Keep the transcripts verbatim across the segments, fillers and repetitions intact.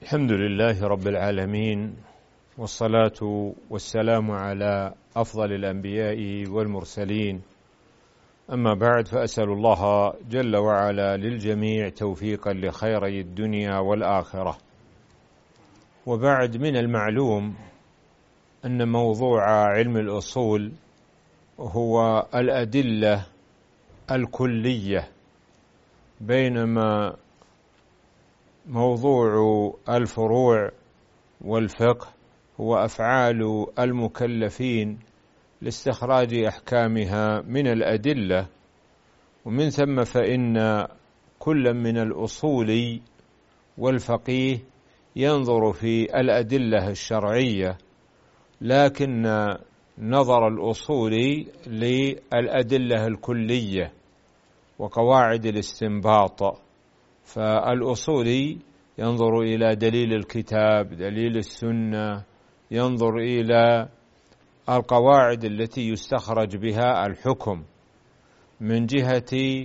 الحمد لله رب العالمين، والصلاة والسلام على أفضل الأنبياء والمرسلين. أما بعد، فأسأل الله جل وعلا للجميع توفيقا لخيري الدنيا والآخرة. وبعد، من المعلوم أن موضوع علم الأصول هو الأدلة الكلية، بينما موضوع الفروع والفقه هو أفعال المكلفين لاستخراج أحكامها من الأدلة. ومن ثم فإن كل من الأصولي والفقيه ينظر في الأدلة الشرعية، لكن نظر الأصولي للأدلة الكلية وقواعد الاستنباط. فالأصولي ينظر إلى دليل الكتاب، دليل السنة، ينظر إلى القواعد التي يستخرج بها الحكم من جهة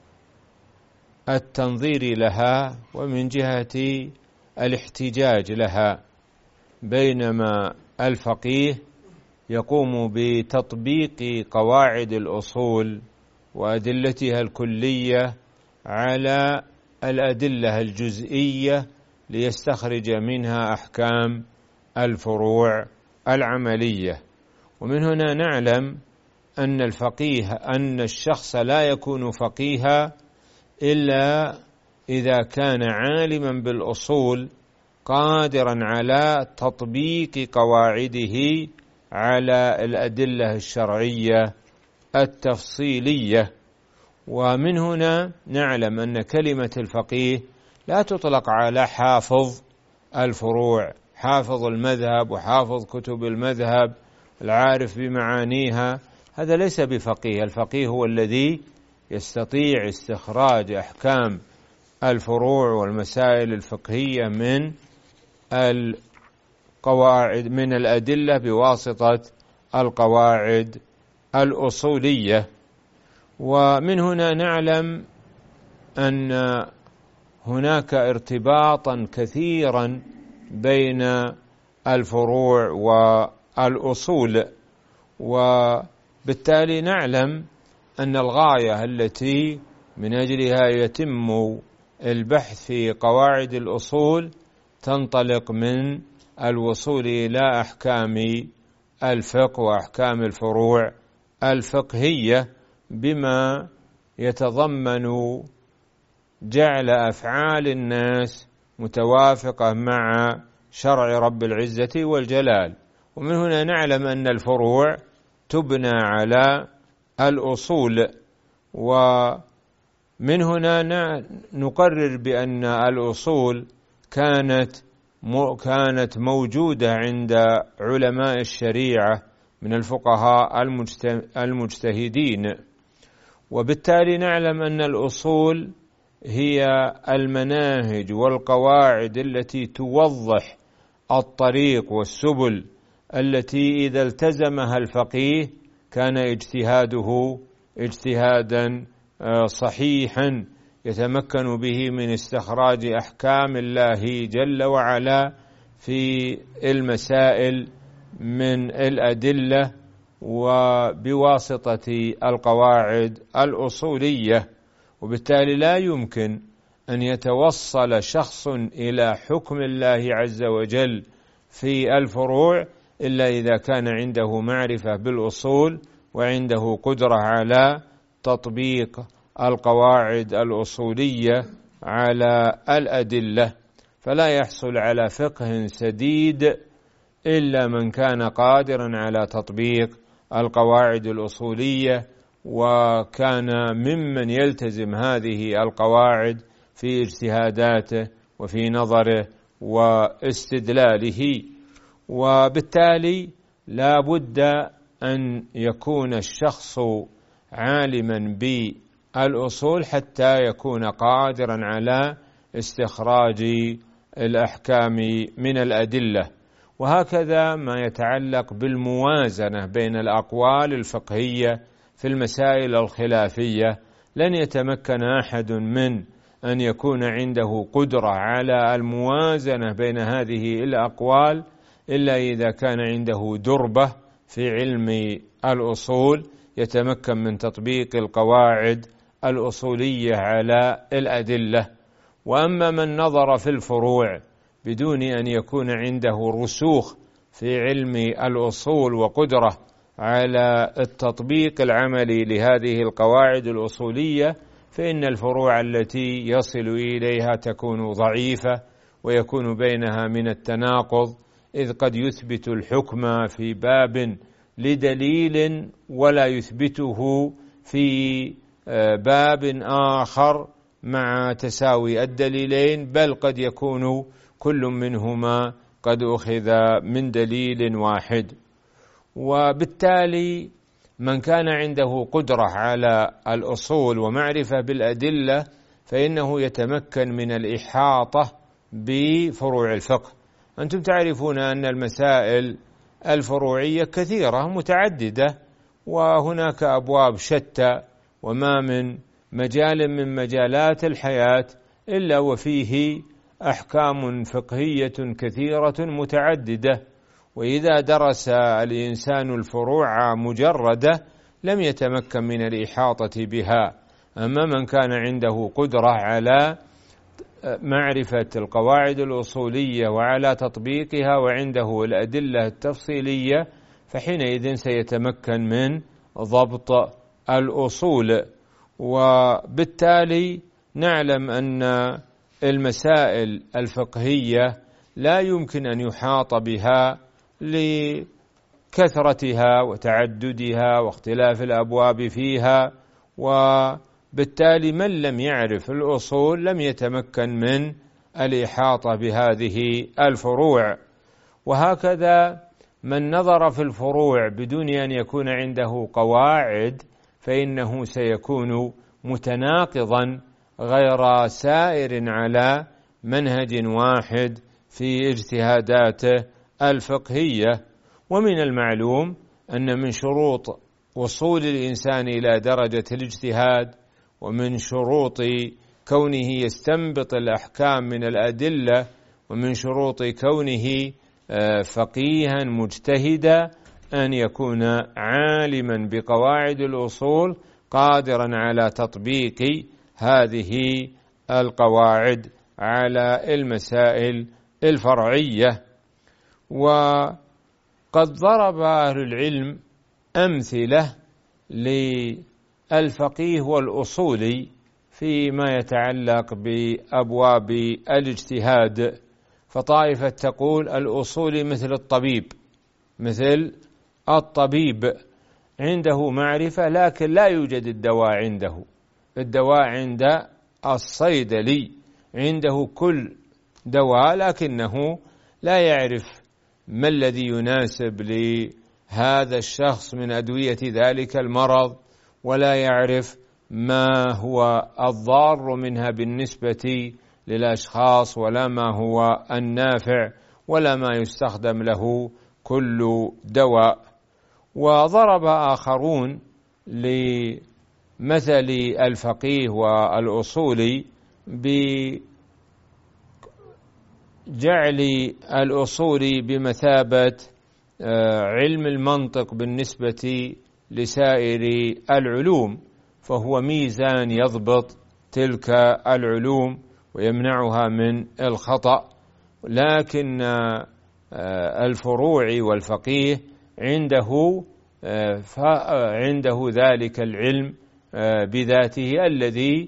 التنظير لها ومن جهة الاحتجاج لها، بينما الفقيه يقوم بتطبيق قواعد الأصول وأدلتها الكلية على الأدلة الجزئية ليستخرج منها أحكام الفروع العملية. ومن هنا نعلم أن الفقيه أن الشخص لا يكون فقيها إلا إذا كان عالما بالأصول قادرا على تطبيق قواعده على الأدلة الشرعية التفصيلية. ومن هنا نعلم أن كلمة الفقيه لا تطلق على حافظ الفروع، حافظ المذهب وحافظ كتب المذهب العارف بمعانيها، هذا ليس بفقيه. الفقيه هو الذي يستطيع استخراج أحكام الفروع والمسائل الفقهية من القواعد من الأدلة بواسطة القواعد الأصولية. ومن هنا نعلم أن هناك ارتباطا كثيرا بين الفروع والأصول، وبالتالي نعلم أن الغاية التي من أجلها يتم البحث في قواعد الأصول تنطلق من الوصول إلى أحكام الفقه وأحكام الفروع الفقهية، بما يتضمن جعل أفعال الناس متوافقة مع شرع رب العزة والجلال. ومن هنا نعلم أن الفروع تبنى على الأصول، ومن هنا نقرر بأن الأصول كانت كانت موجودة عند علماء الشريعة من الفقهاء المجتهدين. وبالتالي نعلم أن الأصول هي المناهج والقواعد التي توضح الطريق والسبل التي إذا التزمها الفقيه كان اجتهاده اجتهادا صحيحا يتمكن به من استخراج أحكام الله جل وعلا في المسائل من الأدلة وبواسطة القواعد الأصولية. وبالتالي لا يمكن أن يتوصل شخص إلى حكم الله عز وجل في الفروع إلا إذا كان عنده معرفة بالأصول وعنده قدرة على تطبيق القواعد الأصولية على الأدلة. فلا يحصل على فقه سديد إلا من كان قادرا على تطبيق القواعد الأصولية وكان ممن يلتزم هذه القواعد في اجتهاداته وفي نظره واستدلاله. وبالتالي لا بد أن يكون الشخص عالما بالأصول حتى يكون قادرا على استخراج الأحكام من الأدلة. وهكذا ما يتعلق بالموازنة بين الأقوال الفقهية في المسائل الخلافية، لن يتمكن أحد من أن يكون عنده قدرة على الموازنة بين هذه الأقوال إلا إذا كان عنده دربة في علم الأصول يتمكن من تطبيق القواعد الأصولية على الأدلة. وأما من نظر في الفروع بدون أن يكون عنده رسوخ في علم الأصول وقدرة على التطبيق العملي لهذه القواعد الأصولية، فإن الفروع التي يصل إليها تكون ضعيفة ويكون بينها من التناقض، إذ قد يثبت الحكم في باب لدليل ولا يثبته في باب آخر مع تساوي الدليلين، بل قد يكون كل منهما قد أخذ من دليل واحد. وبالتالي من كان عنده قدرة على الأصول ومعرفة بالأدلة فإنه يتمكن من الإحاطة بفروع الفقه. أنتم تعرفون أن المسائل الفروعية كثيرة متعددة، وهناك أبواب شتى، وما من مجال من مجالات الحياة إلا وفيه أحكام فقهية كثيرة متعددة، وإذا درس الإنسان الفروع مجردة لم يتمكن من الإحاطة بها. أما من كان عنده قدرة على معرفة القواعد الأصولية وعلى تطبيقها وعنده الأدلة التفصيلية فحينئذ سيتمكن من ضبط الأصول. وبالتالي نعلم أن المسائل الفقهية لا يمكن أن يحاط بها لكثرتها وتعددها واختلاف الأبواب فيها، وبالتالي من لم يعرف الأصول لم يتمكن من الإحاطة بهذه الفروع. وهكذا من نظر في الفروع بدون أن يكون عنده قواعد فإنه سيكون متناقضا غير سائر على منهج واحد في اجتهاداته الفقهية. ومن المعلوم أن من شروط وصول الإنسان إلى درجة الاجتهاد ومن شروط كونه يستنبط الأحكام من الأدلة ومن شروط كونه فقيها مجتهدا أن يكون عالما بقواعد الأصول قادرا على تطبيق هذه القواعد على المسائل الفرعية. وقد ضرب أهل العلم أمثلة للفقيه والأصولي فيما يتعلق بأبواب الاجتهاد، فطائفة تقول الأصولي مثل الطبيب مثل الطبيب عنده معرفة لكن لا يوجد الدواء عنده، الدواء عند الصيدلي عنده كل دواء لكنه لا يعرف ما الذي يناسب لهذا الشخص من أدوية ذلك المرض، ولا يعرف ما هو الضار منها بالنسبة للأشخاص، ولا ما هو النافع، ولا ما يستخدم له كل دواء. وضرب آخرون لمثل الفقيه والأصولي بجعل الأصولي بمثابة علم المنطق بالنسبة لسائر العلوم، فهو ميزان يضبط تلك العلوم ويمنعها من الخطأ. لكن الفروع والفقيه عنده عنده ذلك العلم بذاته الذي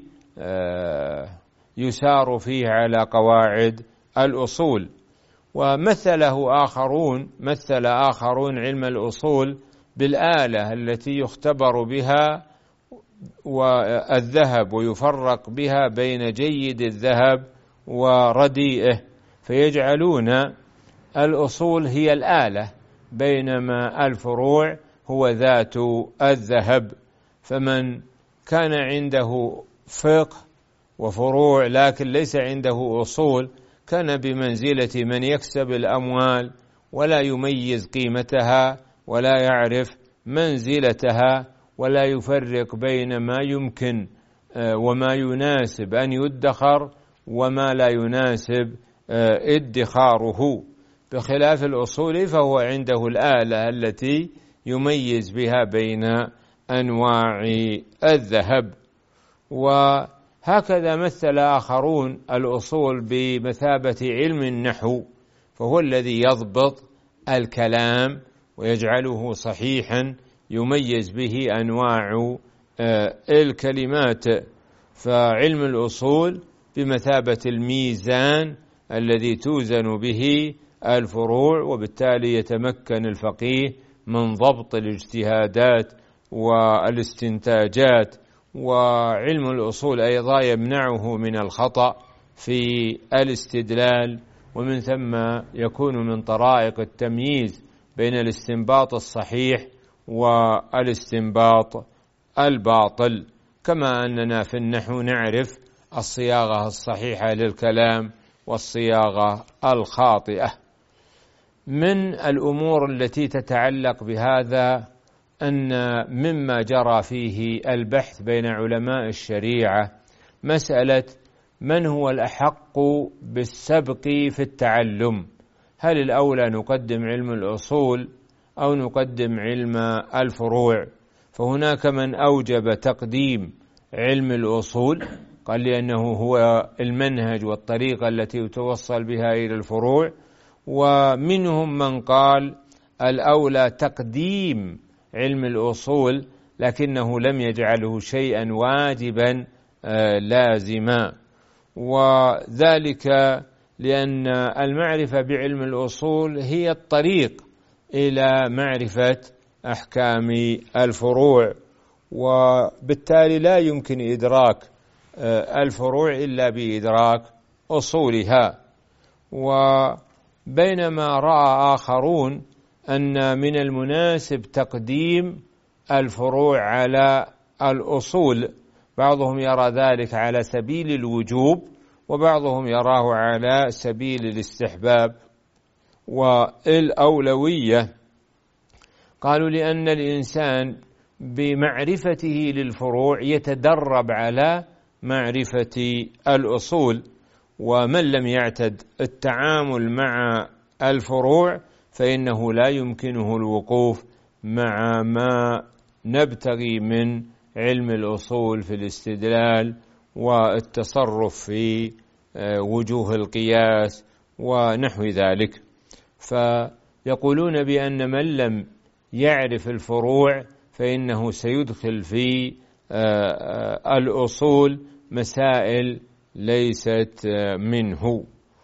يسار فيه على قواعد الأصول. ومثله آخرون مثل آخرون علم الأصول بالآلة التي يختبر بها والذهب ويفرق بها بين جيد الذهب ورديئه، فيجعلون الأصول هي الآلة بينما الفروع هو ذات الذهب. فمن كان عنده فقه وفروع لكن ليس عنده أصول كان بمنزلة من يكسب الأموال ولا يميز قيمتها ولا يعرف منزلتها ولا يفرق بين ما يمكن وما يناسب أن يدخر وما لا يناسب ادخاره، بخلاف الأصول فهو عنده الآلة التي يميز بها بين أنواع الذهب. وهكذا مثل آخرون الأصول بمثابة علم النحو، فهو الذي يضبط الكلام ويجعله صحيحا يميز به أنواع الكلمات. فعلم الأصول بمثابة الميزان الذي توزن به الفروع، وبالتالي يتمكن الفقيه من ضبط الاجتهادات والاستنتاجات. وعلم الأصول أيضا يمنعه من الخطأ في الاستدلال، ومن ثم يكون من طرائق التمييز بين الاستنباط الصحيح والاستنباط الباطل، كما أننا في النحو نعرف الصياغة الصحيحة للكلام والصياغة الخاطئة. من الأمور التي تتعلق بهذا أن مما جرى فيه البحث بين علماء الشريعة مسألة من هو الأحق بالسبق في التعلم، هل الأولى نقدم علم الأصول أو نقدم علم الفروع؟ فهناك من أوجب تقديم علم الأصول، قال لأنه هو المنهج والطريقة التي يتوصل بها إلى الفروع، ومنهم من قال الأولى تقديم علم الأصول لكنه لم يجعله شيئا واجبا لازما، وذلك لأن المعرفة بعلم الأصول هي الطريق إلى معرفة أحكام الفروع، وبالتالي لا يمكن إدراك الفروع إلا بإدراك أصولها. وبينما رأى آخرون أن من المناسب تقديم الفروع على الأصول، بعضهم يرى ذلك على سبيل الوجوب وبعضهم يراه على سبيل الاستحباب والأولوية. قالوا لأن الإنسان بمعرفته للفروع يتدرب على معرفة الأصول، ومن لم يعتد التعامل مع الفروع فإنه لا يمكنه الوقوف مع ما نبتغي من علم الأصول في الاستدلال والتصرف في وجوه القياس ونحو ذلك. فيقولون بأن من لم يعرف الفروع فإنه سيدخل في الأصول مسائل ليست منه.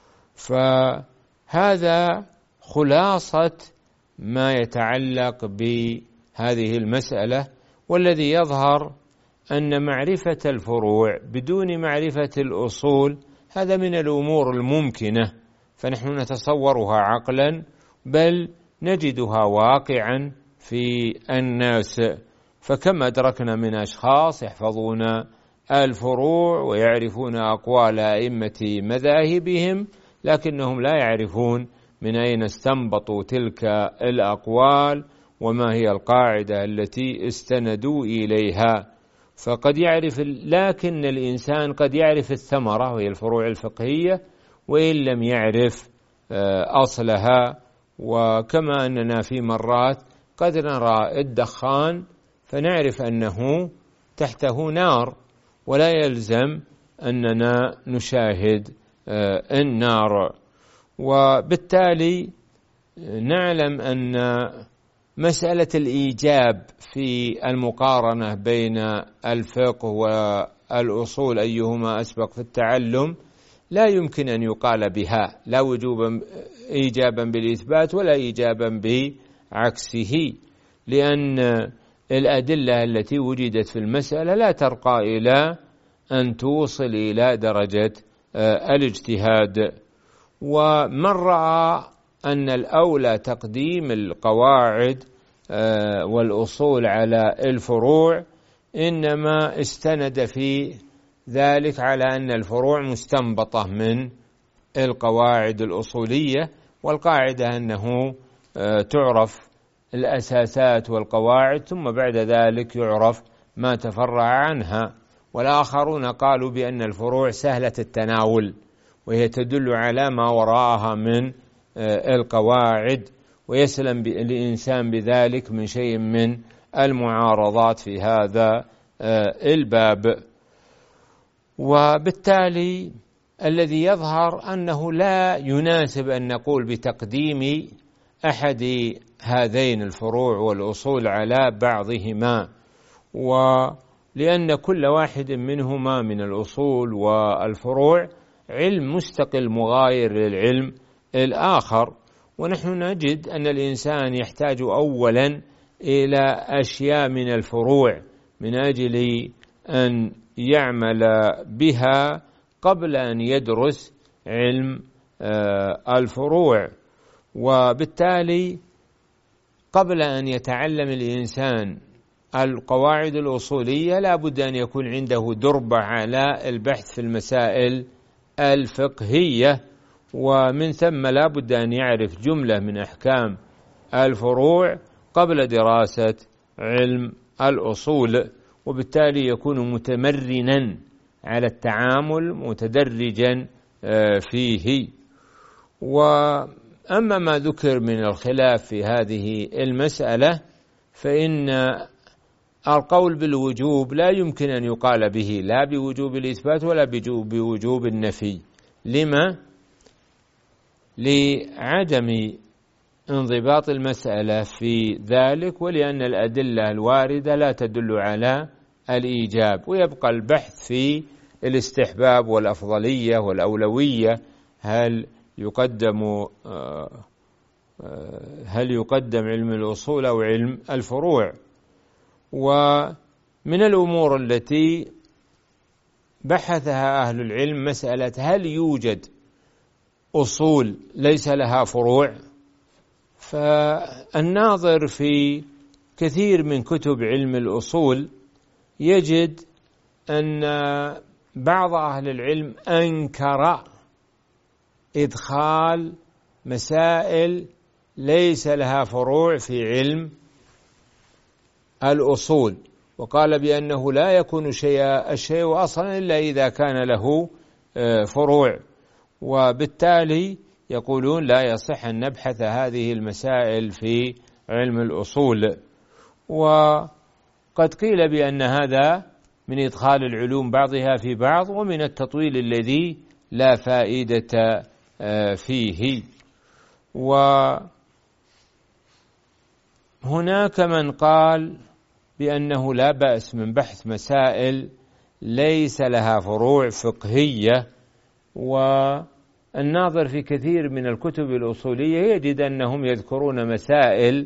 فهذا خلاصة ما يتعلق بهذه المسألة، والذي يظهر أن معرفة الفروع بدون معرفة الأصول هذا من الأمور الممكنة، فنحن نتصورها عقلا بل نجدها واقعا في الناس. فكم أدركنا من أشخاص يحفظون الفروع ويعرفون أقوال أئمة مذاهبهم، لكنهم لا يعرفون من أين استنبطوا تلك الأقوال وما هي القاعدة التي استندوا إليها. فقد يعرف، لكن الإنسان قد يعرف الثمرة وهي الفروع الفقهية وإن لم يعرف أصلها. وكما أننا في مرات قد نرى الدخان فنعرف أنه تحته نار، ولا يلزم أننا نشاهد النار. وبالتالي نعلم أن مسألة الإيجاب في المقارنة بين الفقه والأصول أيهما أسبق في التعلم لا يمكن أن يقال بها، لا وجوبا إيجابا بالإثبات ولا إيجابا بعكسه، لأن الأدلة التي وجدت في المسألة لا ترقى إلى أن توصل إلى درجة الاجتهاد. ومن رأى أن الأولى تقديم القواعد والأصول على الفروع إنما استند في ذلك على أن الفروع مستنبطة من القواعد الأصولية، والقاعدة أنه تعرف الأساسات والقواعد ثم بعد ذلك يعرف ما تفرع عنها. والآخرون قالوا بأن الفروع سهلة التناول، وهي تدل على ما وراءها من القواعد، ويسلم الإنسان بذلك من شيء من المعارضات في هذا الباب. وبالتالي الذي يظهر أنه لا يناسب أن نقول بتقديم أحد هذين الفروع والأصول على بعضهما، ولأن كل واحد منهما من الأصول والفروع علم مستقل مغاير للعلم الآخر. ونحن نجد أن الإنسان يحتاج أولا إلى أشياء من الفروع من أجل أن يعمل بها قبل أن يدرس علم الفروع. وبالتالي قبل أن يتعلم الإنسان القواعد الأصولية لا بد أن يكون عنده دربة على البحث في المسائل الفقهية، ومن ثم لا بد أن يعرف جملة من أحكام الفروع قبل دراسة علم الأصول، وبالتالي يكون متمرنا على التعامل متدرجا فيه. وأما ما ذكر من الخلاف في هذه المسألة فإن القول بالوجوب لا يمكن أن يقال به لا بوجوب الإثبات ولا بوجوب النفي. لما؟ لعدم انضباط المسألة في ذلك، ولأن الأدلة الواردة لا تدل على الإيجاب، ويبقى البحث في الاستحباب والأفضلية والأولوية، هل يقدم هل يقدم علم الأصول أو علم الفروع. ومن الأمور التي بحثها أهل العلم مسألة هل يوجد أصول ليس لها فروع؟ فالناظر في كثير من كتب علم الأصول يجد أن بعض أهل العلم أنكر إدخال مسائل ليس لها فروع في علم الأصول، وقال بأنه لا يكون شيء الشيء أصلا إلا إذا كان له فروع، وبالتالي يقولون لا يصح أن نبحث هذه المسائل في علم الأصول. وقد قيل بأن هذا من إدخال العلوم بعضها في بعض ومن التطويل الذي لا فائدة فيه. وهناك من قال بأنه لا بأس من بحث مسائل ليس لها فروع فقهية، والناظر في كثير من الكتب الأصولية يجد أنهم يذكرون مسائل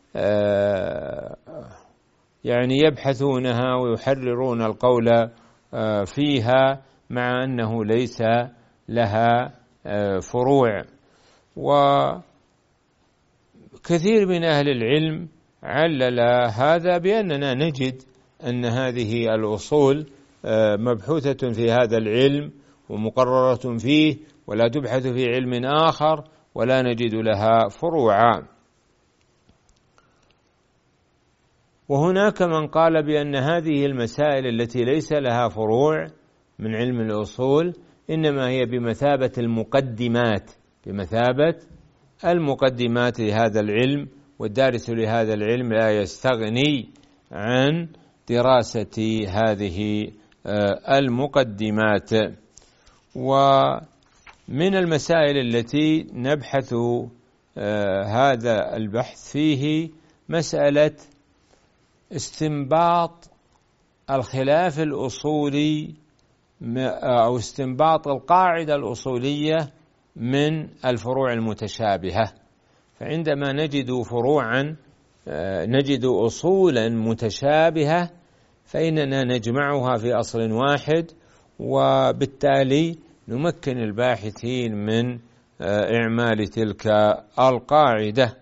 يعني يبحثونها ويحررون القول فيها مع أنه ليس لها فروع. وكثير من أهل العلم علل هذا بأننا نجد أن هذه الأصول مبحوثة في هذا العلم ومقررة فيه ولا تبحث في علم آخر ولا نجد لها فروعا. وهناك من قال بأن هذه المسائل التي ليس لها فروع من علم الأصول إنما هي بمثابة المقدمات بمثابة المقدمات لهذا العلم، والدارس لهذا العلم لا يستغني عن دراسة هذه المقدمات. ومن المسائل التي نبحث هذا البحث فيه مسألة استنباط الخلاف الأصولي أو استنباط القاعدة الأصولية من الفروع المتشابهة. فعندما نجد فروعا نجد أصولا متشابهة فإننا نجمعها في أصل واحد، وبالتالي نمكن الباحثين من إعمال تلك القاعدة.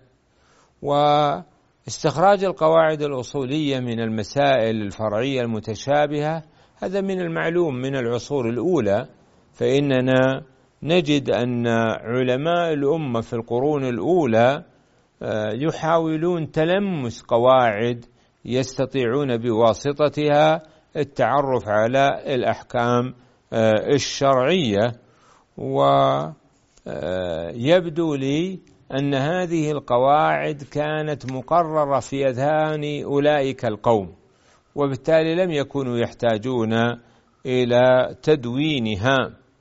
واستخراج القواعد الأصولية من المسائل الفرعية المتشابهة هذا من المعلوم من العصور الأولى، فإننا نجد أن علماء الأمة في القرون الأولى يحاولون تلمس قواعد يستطيعون بواسطتها التعرف على الأحكام الشرعية. ويبدو لي أن هذه القواعد كانت مقررة في أذهان أولئك القوم، وبالتالي لم يكونوا يحتاجون إلى تدوينها.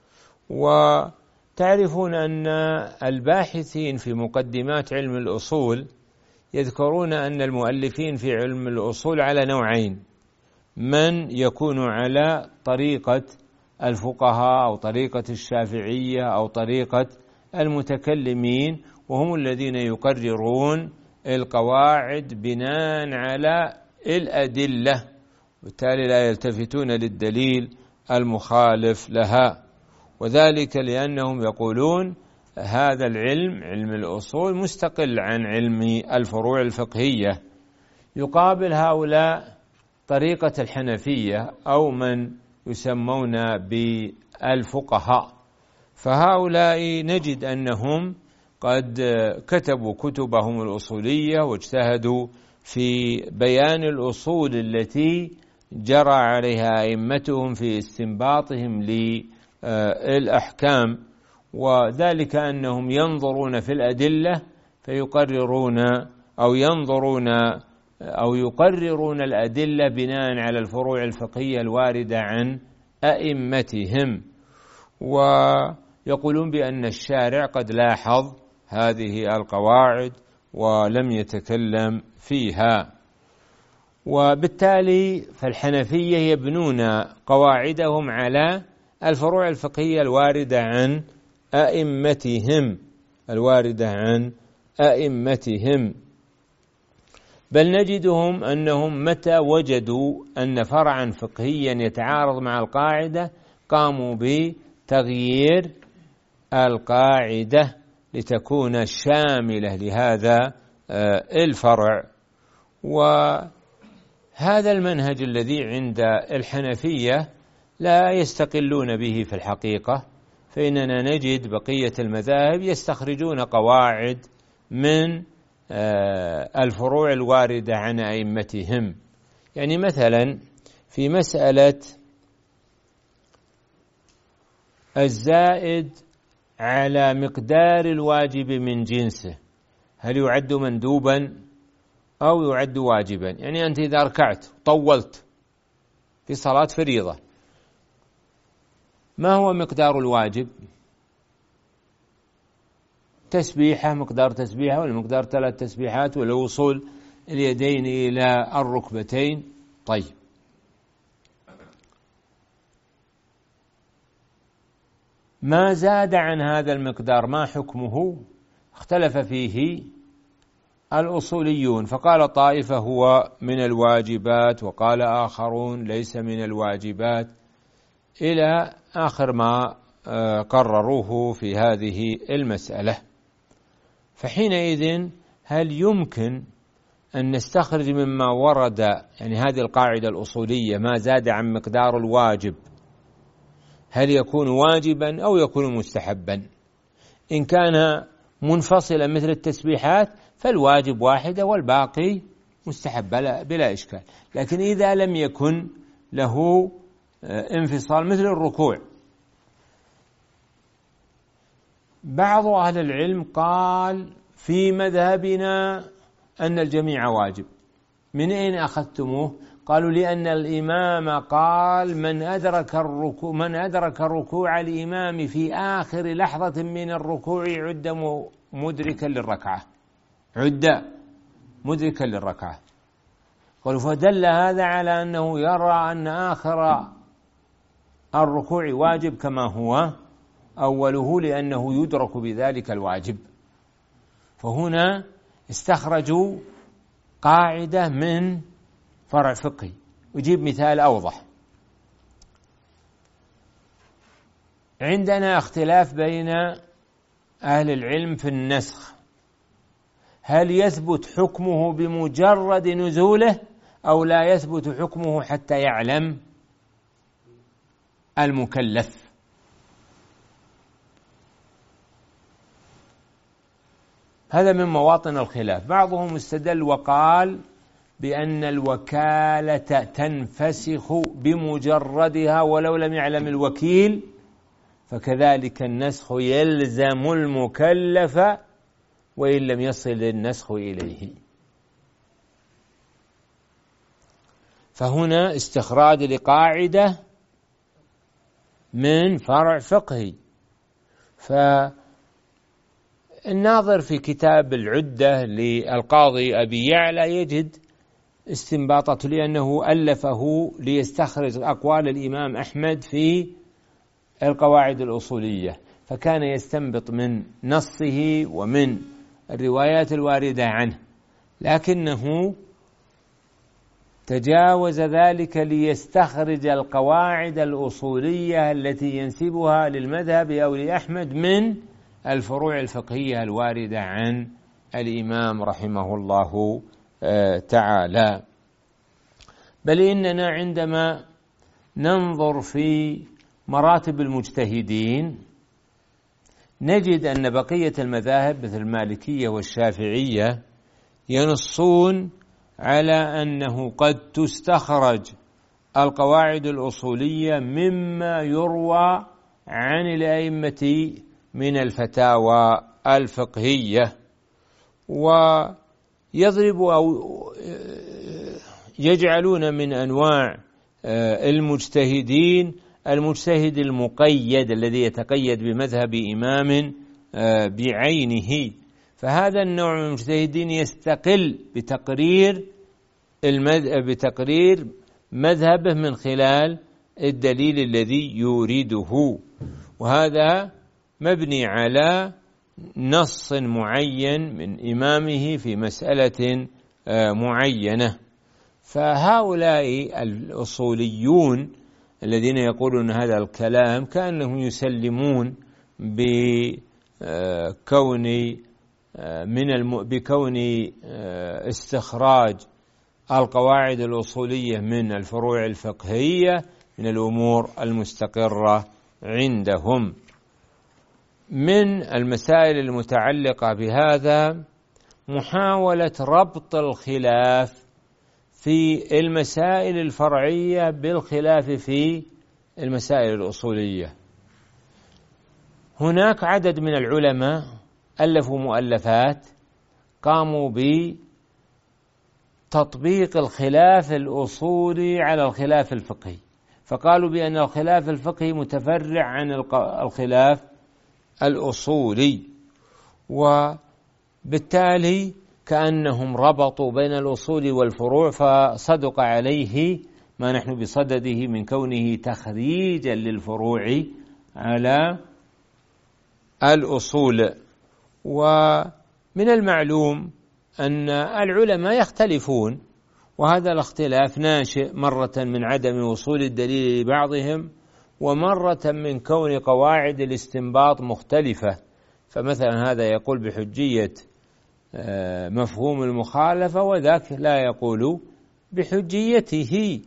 وتعرفون أن الباحثين في مقدمات علم الأصول يذكرون أن المؤلفين في علم الأصول على نوعين: من يكون على طريقة الفقهاء أو طريقة الشافعية أو طريقة المتكلمين، وهم الذين يقررون القواعد بناء على الأدلة، وبالتالي لا يلتفتون للدليل المخالف لها. وذلك لأنهم يقولون هذا العلم، علم الأصول، مستقل عن علم الفروع الفقهية. يقابل هؤلاء طريقة الحنفية أو من يسمون بالفقهاء، فهؤلاء نجد أنهم قد كتبوا كتبهم الأصولية واجتهدوا في بيان الأصول التي جرى عليها أئمتهم في استنباطهم للأحكام، وذلك أنهم ينظرون في الأدلة فيقررون أو ينظرون أو يقررون الأدلة بناء على الفروع الفقهية الواردة عن أئمتهم، ويقولون بأن الشارع قد لاحظ هذه القواعد ولم يتكلم فيها. وبالتالي فالحنفية يبنون قواعدهم على الفروع الفقهية الواردة عن أئمتهم الواردة عن أئمتهم بل نجدهم أنهم متى وجدوا أن فرعا فقهيا يتعارض مع القاعدة قاموا بتغيير القاعدة لتكون شاملة لهذا الفرع. وهذا المنهج الذي عند الحنفية لا يستقلون به في الحقيقة، فإننا نجد بقية المذاهب يستخرجون قواعد من الفروع الواردة عن أئمتهم. يعني مثلا في مسألة الزائد على مقدار الواجب من جنسه، هل يعد مندوبا أو يعد واجبا؟ يعني أنت إذا ركعت طولت في صلاة فريضة، ما هو مقدار الواجب؟ تسبيحة، مقدار تسبيحة، ولا مقدار ثلاث تسبيحات، ولا وصول اليدين إلى الركبتين؟ طيب، ما زاد عن هذا المقدار ما حكمه؟ اختلف فيه الأصوليون، فقال طائفة هو من الواجبات، وقال آخرون ليس من الواجبات، إلى آخر ما قرروه في هذه المسألة. فحينئذ هل يمكن أن نستخرج مما ورد، يعني هذه القاعدة الأصولية، ما زاد عن مقدار الواجب هل يكون واجبا أو يكون مستحبا؟ إن كان منفصلا مثل التسبيحات فالواجب واحدة والباقي مستحب بلا إشكال. لكن إذا لم يكن له انفصال مثل الركوع، بعض أهل العلم قال في مذهبنا أن الجميع واجب. من أين أخذتموه؟ قالوا لأن الإمام قال من أدرك الركوع من أدرك ركوع الإمام في آخر لحظة من الركوع عد مدركا للركعة عد مدركا للركعة قالوا فدل هذا على أنه يرى أن آخر الركوع واجب كما هو أوله، لأنه يدرك بذلك الواجب. فهنا استخرجوا قاعدة من فرع فقهي. أجيب مثال أوضح. عندنا اختلاف بين أهل العلم في النسخ، هل يثبت حكمه بمجرد نزوله أو لا يثبت حكمه حتى يعلم المكلف؟ هذا من مواطن الخلاف. بعضهم استدل وقال بأن الوكالة تنفسخ بمجردها ولو لم يعلم الوكيل، فكذلك النسخ يلزم المكلف وإن لم يصل النسخ إليه. فهنا استخراج لقاعدة من فرع فقهي. فالناظر في كتاب العدة للقاضي أبي يعلى يجد استنباطات، لأنه ألفه ليستخرج أقوال الإمام أحمد في القواعد الأصولية، فكان يستنبط من نصه ومن الروايات الواردة عنه، لكنه تجاوز ذلك ليستخرج القواعد الأصولية التي ينسبها للمذهب أو لأحمد من الفروع الفقهية الواردة عن الإمام رحمه الله تعالى. بل إننا عندما ننظر في مراتب المجتهدين نجد أن بقية المذاهب مثل المالكية والشافعية ينصون على أنه قد تستخرج القواعد الأصولية مما يروى عن الأئمة من الفتاوى الفقهية، ويضرب أو يجعلون من أنواع المجتهدين المجتهد المقيد الذي يتقيد بمذهب إمام بعينه، فهذا النوع من المجتهدين يستقل بتقرير بتقرير مذهبه من خلال الدليل الذي يريده، وهذا مبني على نص معين من إمامه في مسألة معينة. فهؤلاء الأصوليون الذين يقولون هذا الكلام كأنهم يسلمون بكون من الم... بكون استخراج القواعد الأصولية من الفروع الفقهية من الأمور المستقرة عندهم. من المسائل المتعلقة بهذا محاولة ربط الخلاف في المسائل الفرعية بالخلاف في المسائل الأصولية. هناك عدد من العلماء ألفوا مؤلفات قاموا بتطبيق الخلاف الأصولي على الخلاف الفقهي، فقالوا بأن الخلاف الفقهي متفرع عن الخلاف الأصولي، وبالتالي كأنهم ربطوا بين الأصول والفروع، فصدق عليه ما نحن بصدده من كونه تخريجا للفروع على الأصول. ومن المعلوم أن العلماء يختلفون، وهذا الاختلاف ناشئ مرة من عدم وصول الدليل لبعضهم، ومرة من كون قواعد الاستنباط مختلفة. فمثلا هذا يقول بحجية مفهوم المخالفة وذاك لا يقول بحجيته،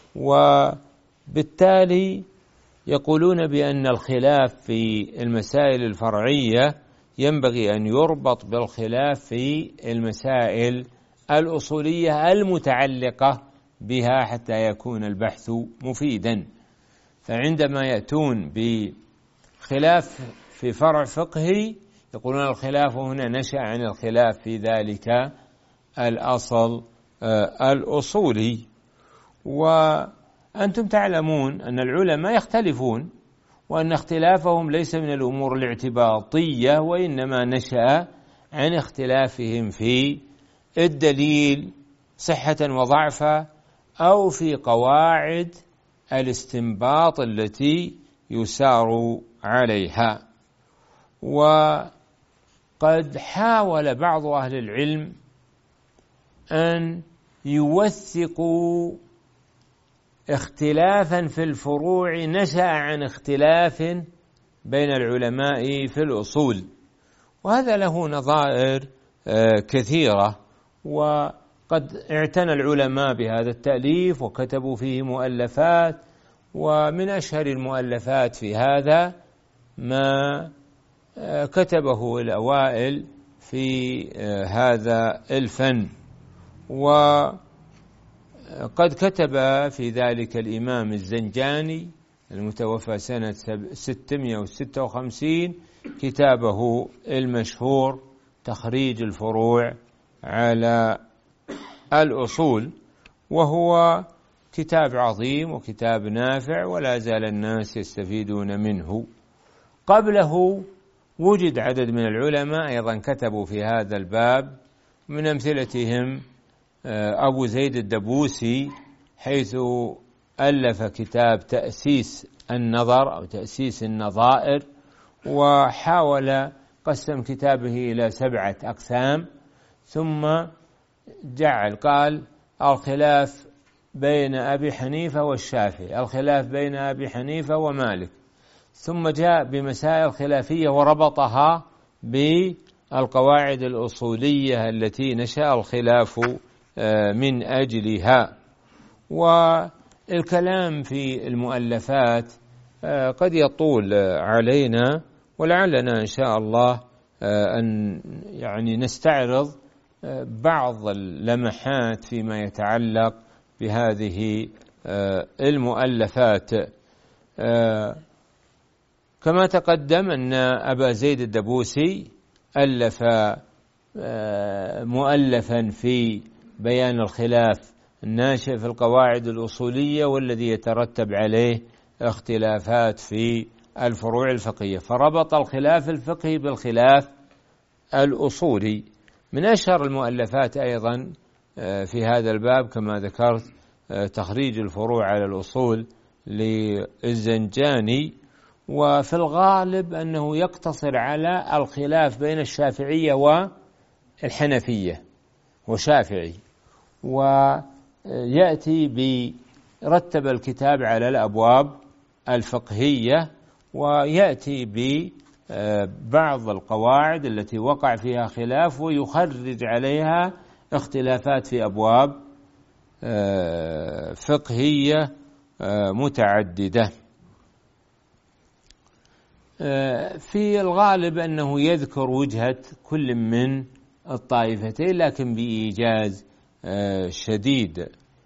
وبالتالي يقولون بأن الخلاف في المسائل الفرعية ينبغي أن يربط بالخلاف في المسائل الأصولية المتعلقة بها حتى يكون البحث مفيدا. فعندما يأتون بخلاف في فرع فقهي يقولون الخلاف هنا نشأ عن الخلاف في ذلك الأصل الأصولي. وأنتم تعلمون أن العلماء يختلفون، وأن اختلافهم ليس من الأمور الاعتباطية، وإنما نشأ عن اختلافهم في الدليل صحة وضعفا أو في قواعد الاستنباط التي يسار عليها. وقد حاول بعض أهل العلم أن يوثقوا اختلافا في الفروع نشأ عن اختلاف بين العلماء في الأصول، وهذا له نظائر كثيرة، وقد اعتنى العلماء بهذا التأليف وكتبوا فيه مؤلفات، ومن أشهر المؤلفات في هذا ما كتبه الأوائل في هذا الفن. قد كتب في ذلك الإمام الزنجاني المتوفى سنة ستمائة وستة وخمسين كتابه المشهور تخريج الفروع على الأصول، وهو كتاب عظيم وكتاب نافع ولا زال الناس يستفيدون منه. قبله وجد عدد من العلماء أيضا كتبوا في هذا الباب، من أمثلتهم أبو زيد الدبوسي، حيث ألف كتاب تأسيس النظر أو تأسيس النظائر، وحاول قسم كتابه إلى سبعة أقسام، ثم جعل قال الخلاف بين أبي حنيفة والشافعي، الخلاف بين أبي حنيفة ومالك، ثم جاء بمسائل خلافية وربطها بالقواعد الأصولية التي نشأ الخلاف من أجلها. والكلام في المؤلفات قد يطول علينا، ولعلنا إن شاء الله أن يعني نستعرض بعض اللمحات فيما يتعلق بهذه المؤلفات. كما تقدم أن أبا زيد الدبوسي ألف مؤلفا في بيان الخلاف الناشئ في القواعد الأصولية والذي يترتب عليه اختلافات في الفروع الفقهية، فربط الخلاف الفقهي بالخلاف الأصولي. من أشهر المؤلفات أيضا في هذا الباب كما ذكرت تخريج الفروع على الأصول للزنجاني، وفي الغالب أنه يقتصر على الخلاف بين الشافعية والحنفية وشافعي، ويأتي برتب الكتاب على الأبواب الفقهية، ويأتي ببعض القواعد التي وقع فيها خلاف ويخرج عليها اختلافات في أبواب فقهية متعددة. في الغالب أنه يذكر وجهة كل من الطائفتين لكن بإيجاز شديد.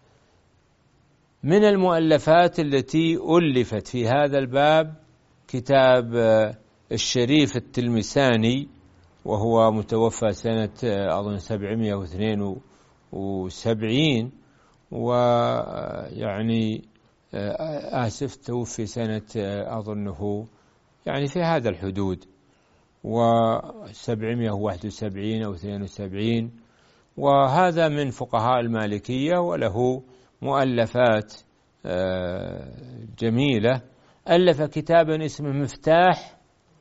من المؤلفات التي ألفت في هذا الباب كتاب الشريف التلمساني، وهو متوفى سنة أظن سبعمائة واثنين وسبعين، ويعني آسف توفي سنة أظنه يعني في هذا الحدود وسبعمائة وواحد وسبعين أو اثنين وسبعين، وهذا من فقهاء المالكية وله مؤلفات جميلة. ألف كتابا اسمه مفتاح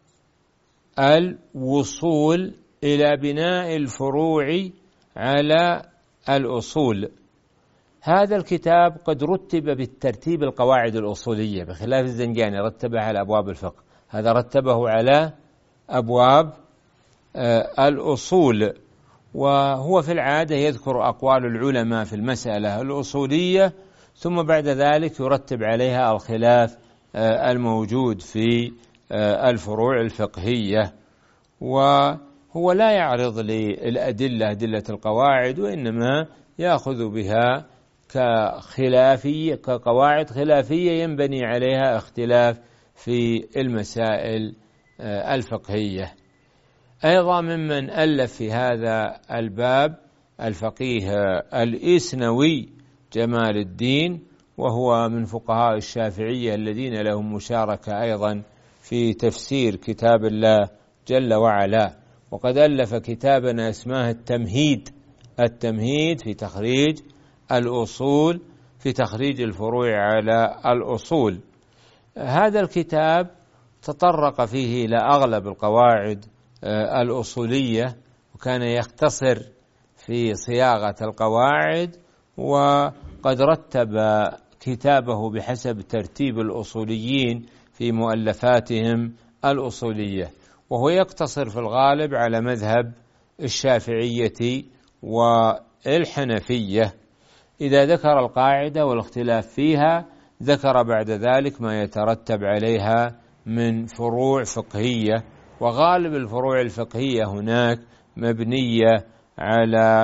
الوصول إلى بناء الفروع على الأصول. هذا الكتاب قد رتب بالترتيب القواعد الأصولية بخلاف الزنجاني رتبها على أبواب الفقه، هذا رتبه على أبواب الأصول، وهو في العادة يذكر أقوال العلماء في المسألة الأصولية ثم بعد ذلك يرتب عليها الخلاف الموجود في الفروع الفقهية. وهو لا يعرض للأدلة أدلة القواعد، وإنما يأخذ بها كخلافية كقواعد خلافية ينبني عليها اختلاف في المسائل الفقهية. أيضا ممن ألف في هذا الباب الفقيه الإسنوي جمال الدين، وهو من فقهاء الشافعية الذين لهم مشاركة أيضا في تفسير كتاب الله جل وعلا، وقد ألف كتابا اسمه التمهيد التمهيد في تخريج الأصول في تخريج الفروع على الأصول. هذا الكتاب تطرق فيه إلى أغلب القواعد الأصولية، وكان يختصر في صياغة القواعد، وقد رتب كتابه بحسب ترتيب الأصوليين في مؤلفاتهم الأصولية، وهو يقتصر في الغالب على مذهب الشافعية والحنفية. إذا ذكر القاعدة والاختلاف فيها ذكر بعد ذلك ما يترتب عليها من فروع فقهية، وغالب الفروع الفقهية هناك مبنية على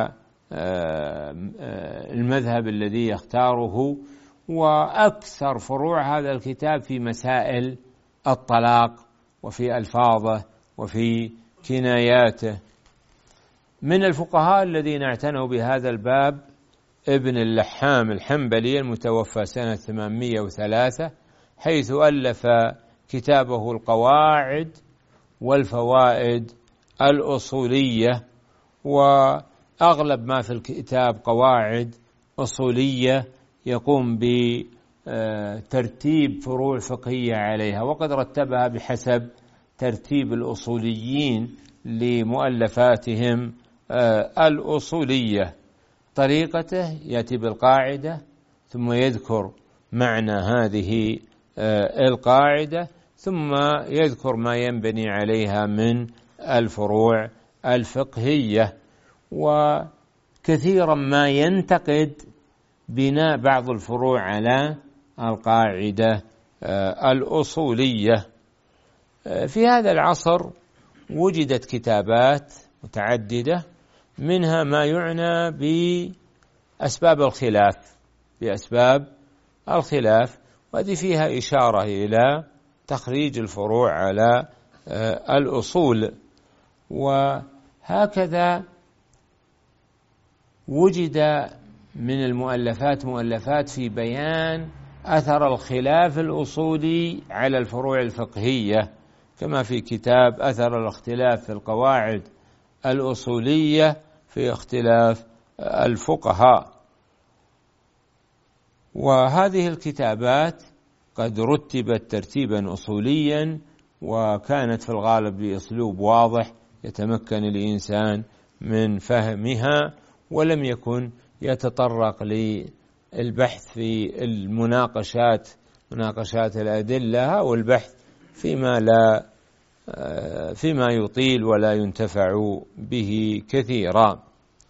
المذهب الذي يختاره. وأكثر فروع هذا الكتاب في مسائل الطلاق وفي ألفاظه وفي كناياته. من الفقهاء الذين اعتنوا بهذا الباب ابن اللحام الحنبلي المتوفى سنة ثمانمائة وثلاثة، حيث ألف كتابه القواعد والفوائد الأصولية، وأغلب ما في الكتاب قواعد أصولية يقوم بترتيب فروع فقهية عليها، وقد رتبها بحسب ترتيب الأصوليين لمؤلفاتهم الأصولية. طريقته يأتي بالقاعدة ثم يذكر معنى هذه القاعدة ثم يذكر ما ينبني عليها من الفروع الفقهية، وكثيرا ما ينتقد بناء بعض الفروع على القاعدة الأصولية. في هذا العصر وجدت كتابات متعددة، منها ما يعنى بأسباب الخلاف بأسباب الخلاف وهذه فيها إشارة إلى تخريج الفروع على الأصول. وهكذا وجد من المؤلفات مؤلفات في بيان أثر الخلاف الأصولي على الفروع الفقهية، كما في كتاب أثر الاختلاف في القواعد الأصولية في اختلاف الفقهاء. وهذه الكتابات قد رتبت ترتيبا أصوليا، وكانت في الغالب بأسلوب واضح يتمكن الإنسان من فهمها، ولم يكن يتطرق للبحث في المناقشات مناقشات الأدلة والبحث فيما لا فيما يطيل ولا ينتفع به كثيرا.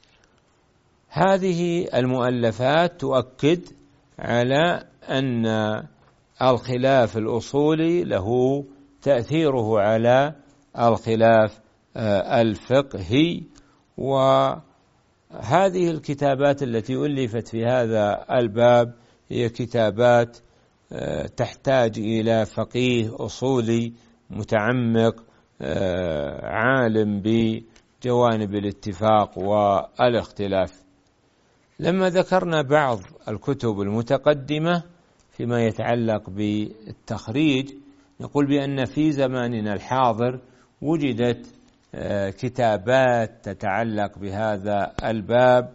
هذه المؤلفات تؤكد على أن الخلاف الأصولي له تأثيره على الخلاف الفقهي. وهذه الكتابات التي ألفت في هذا الباب هي كتابات تحتاج إلى فقيه أصولي متعمق عالم بجوانب الاتفاق والاختلاف. لما ذكرنا بعض الكتب المتقدمة فيما يتعلق بالتخريج، نقول بأن في زماننا الحاضر وجدت كتابات تتعلق بهذا الباب،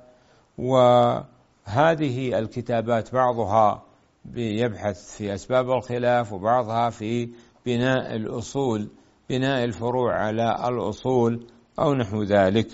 وهذه الكتابات بعضها يبحث في أسباب الخلاف وبعضها في بناء الأصول بناء الفروع على الأصول أو نحو ذلك.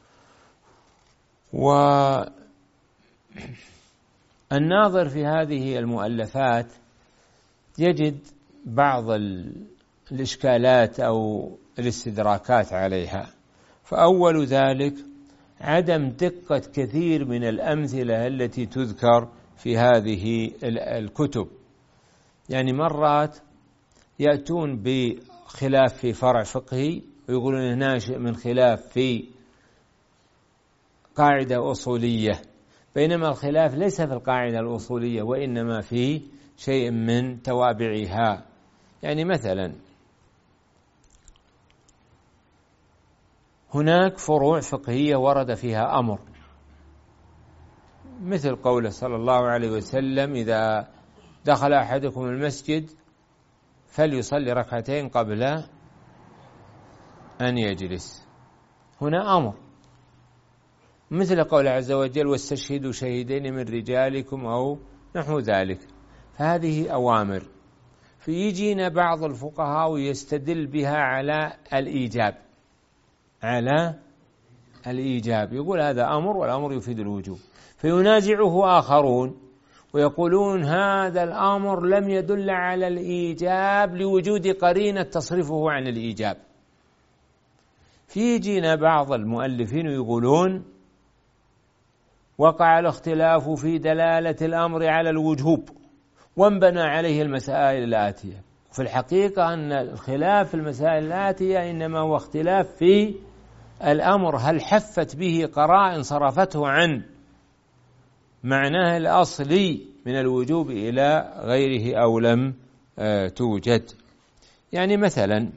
والناظر في هذه المؤلفات يجد بعض الإشكالات أو الاستدراكات عليها. فأول ذلك عدم دقة كثير من الأمثلة التي تذكر في هذه الكتب. يعني مرات يأتون بخلاف في فرع فقهي ويقولون ناشئ من خلاف في قاعدة أصولية، بينما الخلاف ليس في القاعدة الأصولية وإنما في شيء من توابعها. يعني مثلا هناك فروع فقهية ورد فيها أمر، مثل قوله صلى الله عليه وسلم: إذا دخل أحدكم المسجد فليصلي ركعتين قبل أن يجلس. هنا أمر. مثل قول عز وجل: واستشهدوا شهيدين من رجالكم أو نحو ذلك. فهذه أوامر. فيجينا بعض الفقهاء ويستدل بها على الإيجاب على الإيجاب يقول هذا أمر والأمر يفيد الوجوب، فينازعه آخرون ويقولون هذا الأمر لم يدل على الإيجاب لوجود قرينة تصرفه عن الإيجاب. فيجينا بعض المؤلفين ويقولون وقع الاختلاف في دلالة الأمر على الوجوب وانبنى عليه المسائل الآتية. في الحقيقة أن الخلاف في المسائل الآتية إنما هو اختلاف في الأمر هل حفت به قرائن صرفته عن معناه الأصلي من الوجوب إلى غيره أو لم توجد. يعني مثلا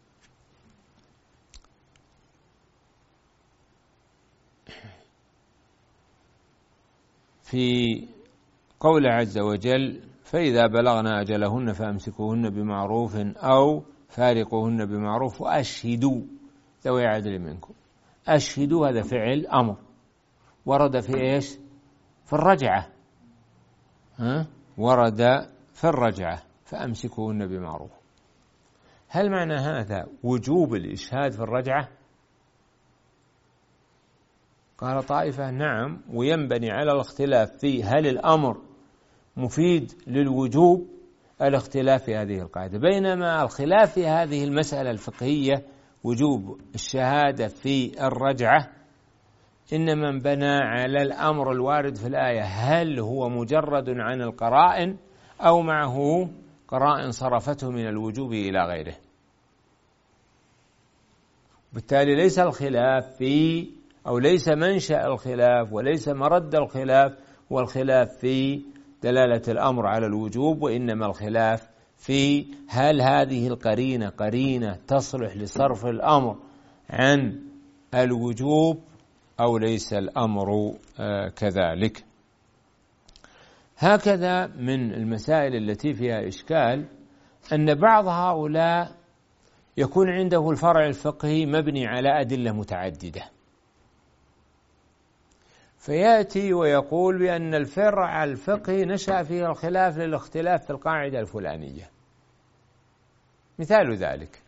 في قول عز وجل فإذا بلغنا أجلهن فأمسكوهن بمعروف أو فارقوهن بمعروف وأشهدوا ذوي عدل منكم. أشهدوا هذا فعل أمر ورد في إيش؟ في الرجعة، ها؟ ورد في الرجعة فأمسكوهن بمعروف. هل معنى هذا وجوب الإشهاد في الرجعة؟ قال طائفة نعم، وينبني على الاختلاف في هل الأمر مفيد للوجوب الاختلاف في هذه القاعدة، بينما الخلاف في هذه المسألة الفقهية وجوب الشهادة في الرجعة إنما انبنى على الأمر الوارد في الآية هل هو مجرد عن القرائن أو معه قرائن صرفته من الوجوب إلى غيره. بالتالي ليس الخلاف في أو ليس منشأ الخلاف وليس مرد الخلاف والخلاف في دلالة الأمر على الوجوب، وإنما الخلاف في هل هذه القرينة قرينة تصلح لصرف الأمر عن الوجوب أو ليس الأمر كذلك. هكذا من المسائل التي فيها إشكال أن بعض هؤلاء يكون عنده الفرع الفقهي مبني على أدلة متعددة، فيأتي ويقول بأن الفرع الفقهي نشأ فيه الخلاف للاختلاف في القاعدة الفلانية. مثال ذلك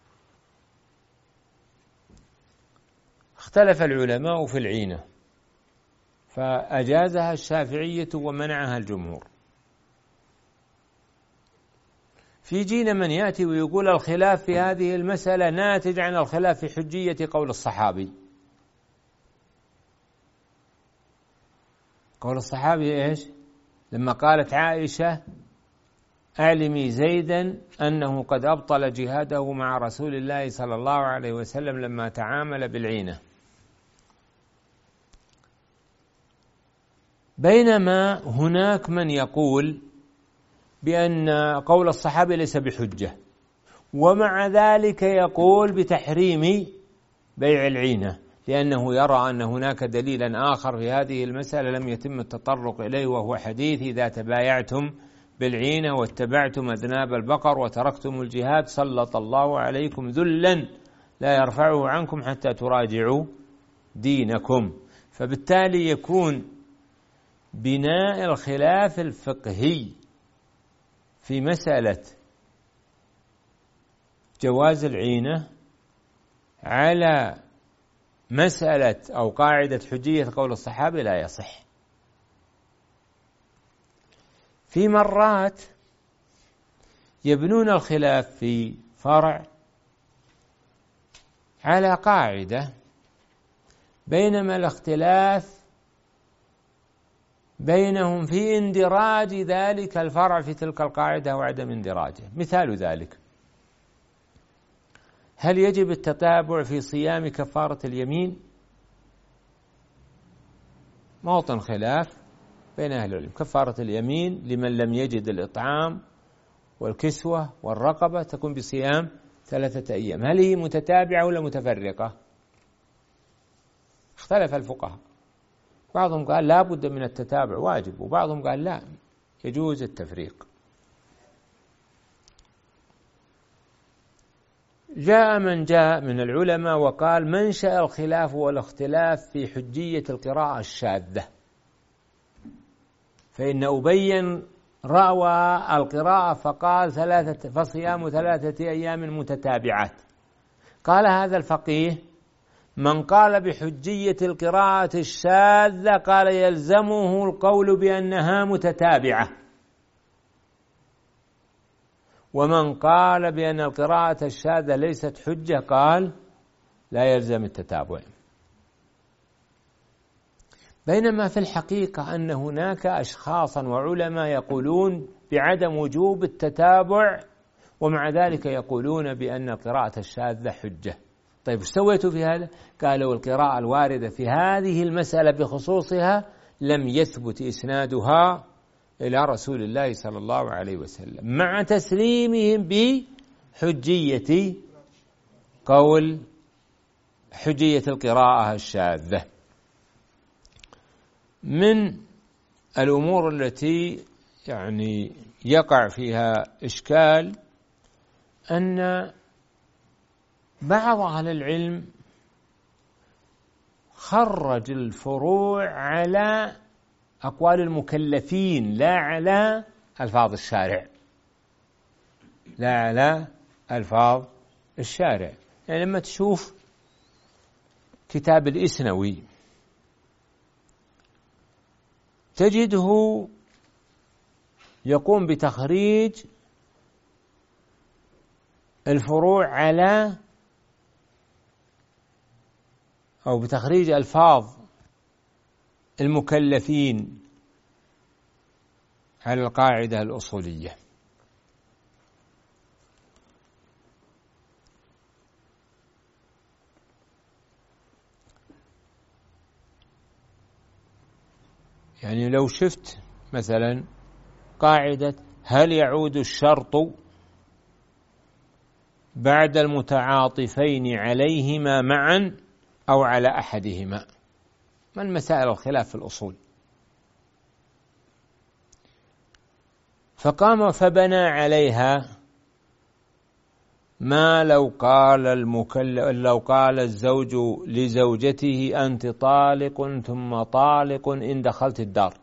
اختلف العلماء في العينة فأجازها الشافعية ومنعها الجمهور. في جينا من يأتي ويقول الخلاف في هذه المسألة ناتج عن الخلاف في حجية قول الصحابي. قول الصحابي إيش؟ لما قالت عائشة أعلمي زيدا أنه قد أبطل جهاده مع رسول الله صلى الله عليه وسلم لما تعامل بالعينة. بينما هناك من يقول بأن قول الصحابي ليس بحجة، ومع ذلك يقول بتحريم بيع العينة، لأنه يرى أن هناك دليلا آخر في هذه المسألة لم يتم التطرق إليه، وهو حديث إذا تبايعتم بالعينة واتبعتم أذناب البقر وتركتم الجهاد سلط الله عليكم ذلا لا يرفعه عنكم حتى تراجعوا دينكم. فبالتالي يكون بناء الخلاف الفقهي في مسألة جواز العينة على مسألة أو قاعدة حجية قول الصحابة لا يصح. في مرات يبنون الخلاف في فرع على قاعدة، بينما الاختلاف بينهم في اندراج ذلك الفرع في تلك القاعدة وعدم اندراجه. مثال ذلك هل يجب التتابع في صيام كفارة اليمين؟ موطن خلاف بين أهل العلم. كفارة اليمين لمن لم يجد الإطعام والكسوة والرقبة تكون بصيام ثلاثة أيام. هل هي متتابعة ولا متفرقة؟ اختلف الفقهاء، بعضهم قال لا بد من التتابع واجب، وبعضهم قال لا يجوز التفريق. جاء من جاء من العلماء وقال منشأ الخلاف والاختلاف في حجية القراءة الشاذة، فإن أبين روى القراءة فقال ثلاثة فصيام ثلاثة أيام متتابعات. قال هذا الفقيه من قال بحجية القراءة الشاذة قال يلزمه القول بأنها متتابعة، ومن قال بأن القراءة الشاذة ليست حجة قال لا يلزم التتابع. بينما في الحقيقة أن هناك أشخاصا وعلماء يقولون بعدم وجوب التتابع، ومع ذلك يقولون بأن القراءة الشاذة حجة. طيب ايش سويتوا في هذا؟ قالوا القراءة الواردة في هذه المسألة بخصوصها لم يثبت إسنادها إلى رسول الله صلى الله عليه وسلم، مع تسليمهم بحجية قول حجية القراءة الشاذة. من الأمور التي يعني يقع فيها إشكال أن بعض أهل العلم خرج الفروع على أقوال المكلفين لا على ألفاظ الشارع، لا على ألفاظ الشارع. يعني لما تشوف كتاب الإسنوي تجده يقوم بتخريج الفروع على أو بتخريج ألفاظ المكلفين على القاعدة الأصولية. يعني لو شفت مثلا قاعدة هل يعود الشرط بعد المتعاطفين عليهما معا أو على أحدهما، من مسائل الخلاف في الأصول، فقام فبنى عليها ما لو قال المكلف لو قال الزوج لزوجته أنت طالق ثم طالق إن دخلت الدار،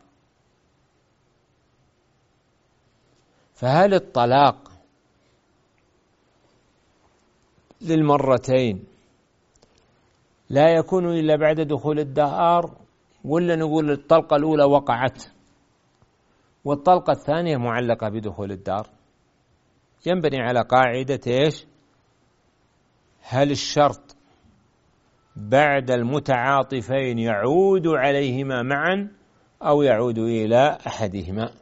فهل الطلاق للمرتين لا يكون إلا بعد دخول الدار، ولا نقول الطلقة الأولى وقعت والطلقة الثانية معلقة بدخول الدار؟ ينبني على قاعدة إيش؟ هل الشرط بعد المتعاطفين يعود عليهما معا أو يعود إلى أحدهما؟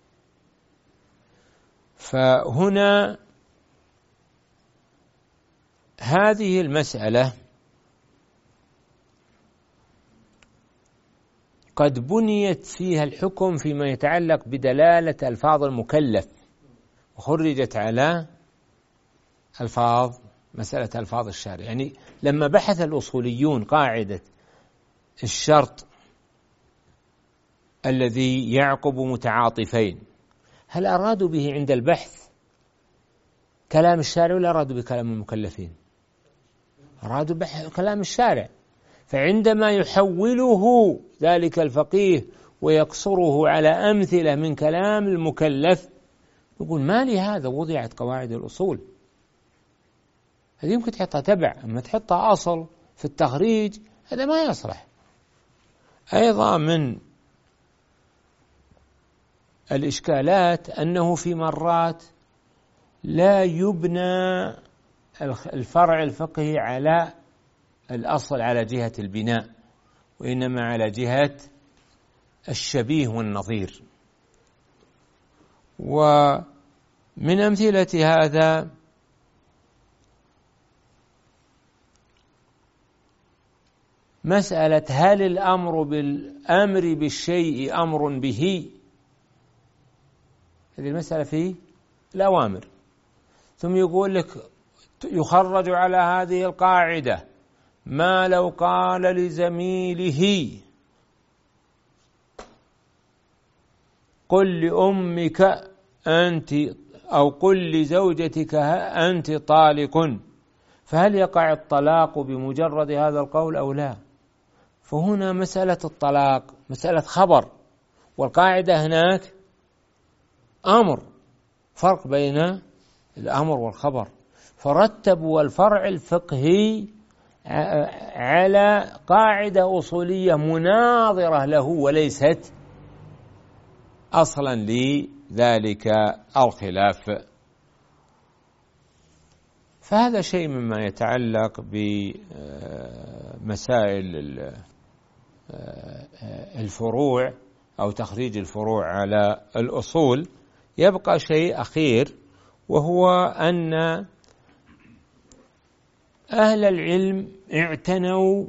فهنا هذه المسألة قد بنيت فيها الحكم فيما يتعلق بدلالة ألفاظ المكلف وخرجت على ألفاظ مسألة ألفاظ الشارع. يعني لما بحث الأصوليون قاعدة الشرط الذي يعقب متعاطفين، هل أرادوا به عند البحث كلام الشارع ولا أرادوا بكلام المكلفين؟ أرادوا كلام الشارع. فعندما يحوله ذلك الفقيه ويقصره على أمثلة من كلام المكلف يقول ما لي هذا وضعت قواعد الأصول، هذه يمكن تحطها تبع، أما تحطها أصل في التخريج هذا ما يصلح. أيضا من الإشكالات أنه في مرات لا يبنى الفرع الفقهي على الأصل على جهة البناء، وإنما على جهة الشبيه والنظير. ومن أمثلة هذا مسألة هل الأمر بالأمر بالشيء أمر به؟ هذه المسألة في الأوامر، ثم يقول لك يخرج على هذه القاعدة ما لو قال لزميله قل لأمك أنت أو قل لزوجتك أنت طالق، فهل يقع الطلاق بمجرد هذا القول أو لا؟ فهنا مسألة الطلاق مسألة خبر، والقاعدة هناك أمر، فرق بين الأمر والخبر، فرتبوا الفرع الفقهي على قاعدة أصولية مناظرة له وليست أصلا لذلك الخلاف. فهذا شيء مما يتعلق بمسائل الفروع أو تخريج الفروع على الأصول. يبقى شيء أخير، وهو أن أهل العلم اعتنوا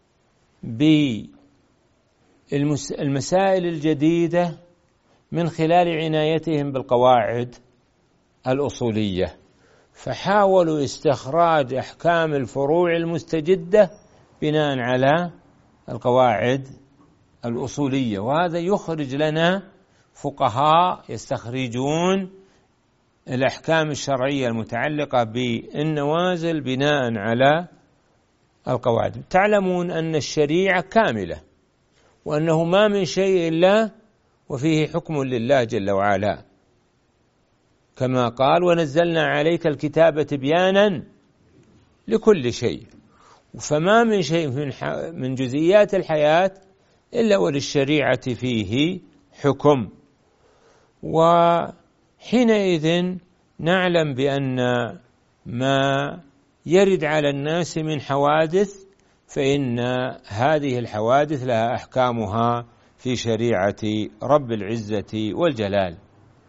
بالمسائل الجديدة من خلال عنايتهم بالقواعد الأصولية، فحاولوا استخراج أحكام الفروع المستجدة بناء على القواعد الأصولية، وهذا يخرج لنا فقهاء يستخرجون الأحكام الشرعية المتعلقة بالنوازل بناء على القواعد. تعلمون أن الشريعة كاملة، وأنه ما من شيء إلا وفيه حكم لله جل وعلا، كما قال: ونزلنا عليك الكتاب تبيانا لكل شيء. فما من شيء من جزئيات الحياة إلا وللشريعة فيه حكم. وحينئذ نعلم بأن ما يرد على الناس من حوادث فإن هذه الحوادث لها أحكامها في شريعة رب العزة والجلال.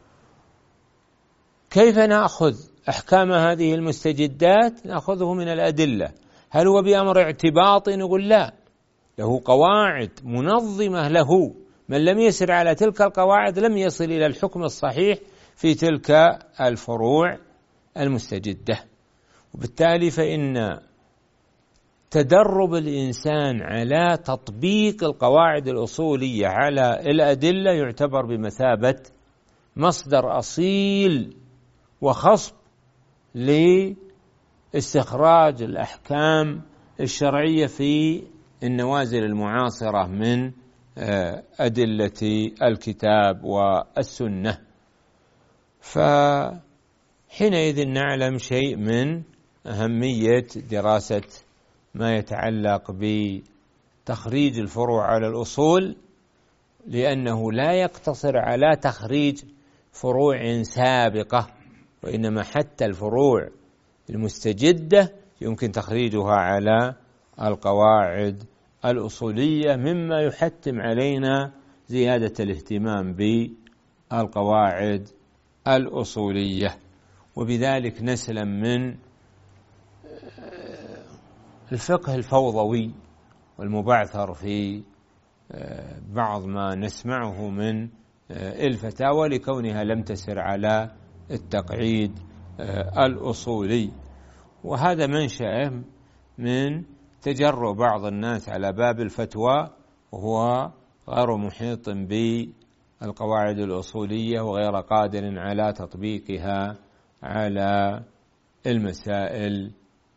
كيف نأخذ أحكام هذه المستجدات؟ نأخذه من الأدلة. هل هو بأمر اعتباطي؟ نقول لا، له قواعد منظمة له، من لم يسر على تلك القواعد لم يصل إلى الحكم الصحيح في تلك الفروع المستجدة. وبالتالي فإن تدرب الإنسان على تطبيق القواعد الأصولية على الأدلة يعتبر بمثابة مصدر أصيل وخصب لاستخراج الأحكام الشرعية في النوازل المعاصرة من أدلة الكتاب والسنة. فحينئذ نعلم شيء من أهمية دراسة ما يتعلق بتخريج الفروع على الأصول، لأنه لا يقتصر على تخريج فروع سابقة، وإنما حتى الفروع المستجدة يمكن تخريجها على القواعد الأصولية، مما يحتم علينا زيادة الاهتمام بالقواعد الأصولية. وبذلك نسلم من الفقه الفوضوي والمبعثر في بعض ما نسمعه من الفتاوى لكونها لم تسر على التقعيد الأصولي. وهذا منشأه من تجرؤ بعض الناس على باب الفتوى وهو غير محيط بالقواعد الأصولية وغير قادر على تطبيقها على المسائل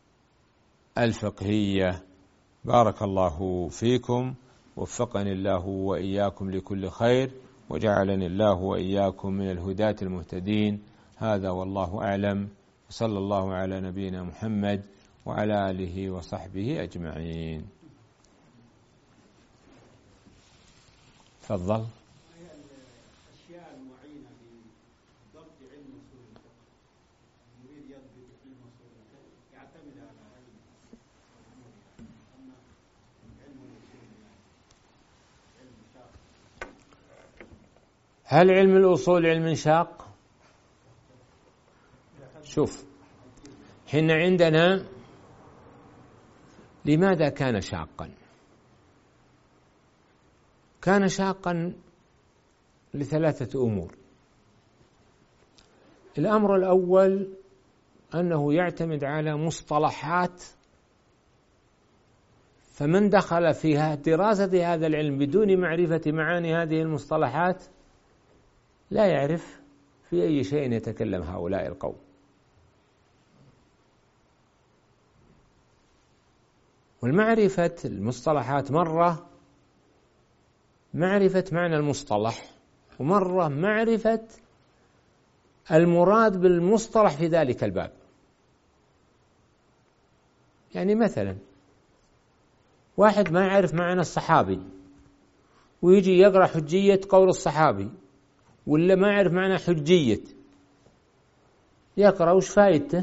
الفقهية. بارك الله فيكم، وفقني الله وإياكم لكل خير، وجعلني الله وإياكم من الهداة المهتدين. هذا والله أعلم، وصلى الله على نبينا محمد وعلى آله وصحبه أجمعين. تفضل. الأشياء المعينة بضبط علم أصول الفقه، يريد يضبط علم أصول الفقه يعتمد على علم أما علم الأصول علم شاق. هل علم الأصول علم شاق؟ شوف، حين عندنا لماذا كان شاقا؟ كان شاقا لثلاثة أمور. الأمر الأول أنه يعتمد على مصطلحات، فمن دخل في دراسة هذا العلم بدون معرفة معاني هذه المصطلحات لا يعرف في أي شيء يتكلم هؤلاء القوم. والمعرفة المصطلحات مرة معرفة معنى المصطلح، ومرة معرفة المراد بالمصطلح في ذلك الباب. يعني مثلا واحد ما يعرف معنى الصحابي ويجي يقرأ حجية قول الصحابي، ولا ما يعرف معنى حجية، يقرأ وش فايدته؟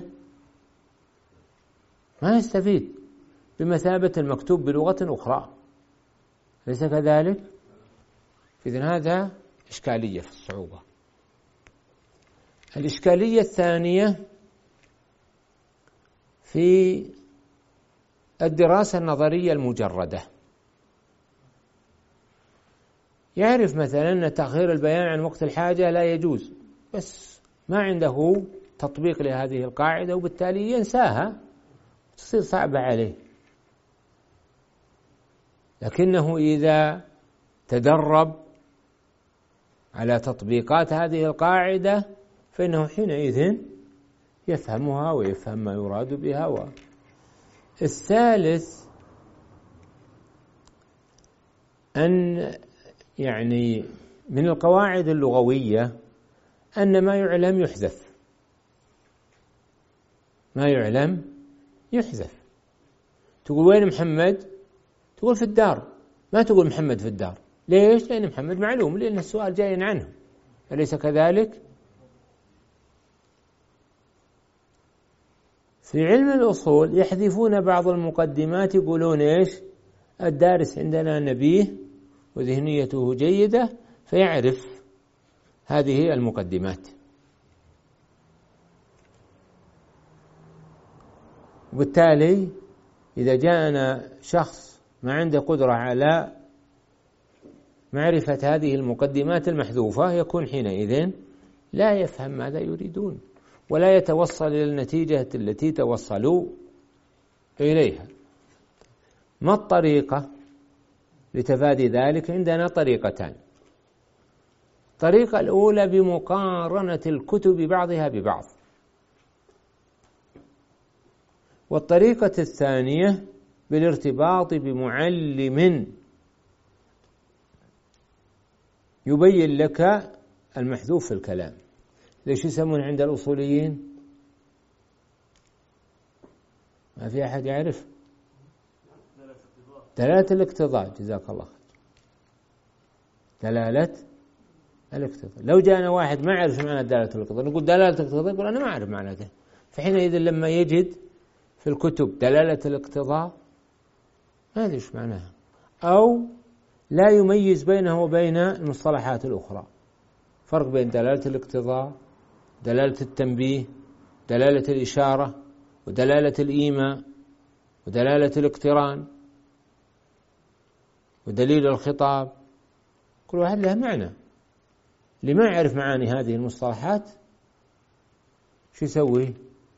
ما يستفيد، بمثابة المكتوب بلغة أخرى، ليس كذلك؟ إذن هذا إشكالية في الصعوبة. الإشكالية الثانية في الدراسة النظرية المجردة، يعرف مثلا أن تأخير البيان عن وقت الحاجة لا يجوز، بس ما عنده تطبيق لهذه القاعدة وبالتالي ينساها، تصير صعبة عليه. لكنه إذا تدرب على تطبيقات هذه القاعدة فإنه حينئذ يفهمها ويفهم ما يراد بها. الثالث أن يعني من القواعد اللغوية أن ما يعلم يحذف، ما يعلم يحذف. تقول وين محمد؟ تقول في الدار، ما تقول محمد في الدار. ليش؟ لأن محمد معلوم، لأن السؤال جاي عنه، أليس كذلك؟ في علم الأصول يحذفون بعض المقدمات، يقولون إيش؟ الدارس عندنا نبيه وذهنيته جيدة فيعرف هذه المقدمات، وبالتالي إذا جاءنا شخص ما عنده قدرة على معرفة هذه المقدمات المحذوفة يكون حينئذ لا يفهم ماذا يريدون ولا يتوصل إلى النتيجة التي توصلوا إليها. ما الطريقة لتفادي ذلك؟ عندنا طريقتان. الطريقة الأولى بمقارنة الكتب بعضها ببعض، والطريقة الثانية بالارتباط بمعلم يبين لك المحذوف في الكلام. ليش يسمون عند الأصوليين؟ ما في أحد يعرف؟ دلالة الاقتضاء. جزاك الله خير. دلالة الاقتضاء. لو جاءنا واحد ما يعرف معنى دلالة الاقتضاء نقول دلالة الاقتضاء، يقول أنا ما أعرف معناته. فحينئذ لما يجد في الكتب دلالة الاقتضاء ما أدري إيش معناها، أو لا يميز بينه وبين المصطلحات الأخرى. فرق بين دلالة الاقتضاء، دلالة التنبيه، دلالة الإشارة، ودلالة الإيماء، ودلالة الاقتران، ودليل الخطاب. كل واحد له معنى. اللي ما يعرف معاني هذه المصطلحات شو يسوي؟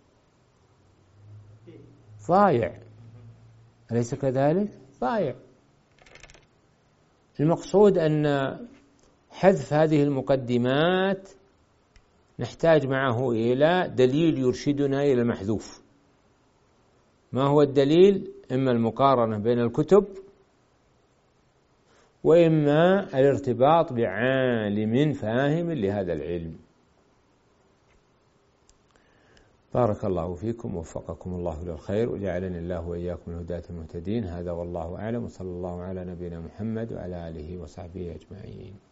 ضايع، أليس كذلك؟ ضايع. المقصود أن حذف هذه المقدمات نحتاج معه إلى دليل يرشدنا إلى المحذوف. ما هو الدليل؟ إما المقارنة بين الكتب، وإما الارتباط بعالم فاهم لهذا العلم. بارك الله فيكم ووفقكم الله للخير وجعلني الله وإياكم من هداة المهتدين. هذا والله أعلم، وصلى الله على نبينا محمد وعلى آله وصحبه أجمعين.